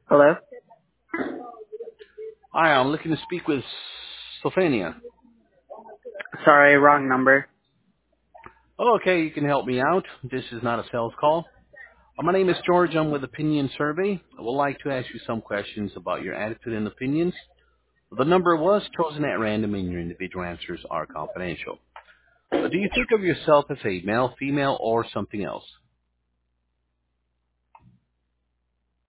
Hello? Hi, I'm looking to speak with Sophania. Sorry, wrong number. Oh, okay, you can help me out. This is not a sales call. My name is George. I'm with Opinion Survey. I would like to ask you some questions about your attitude and opinions. The number was chosen at random and your individual answers are confidential. Do you think of yourself as a male, female, or something else?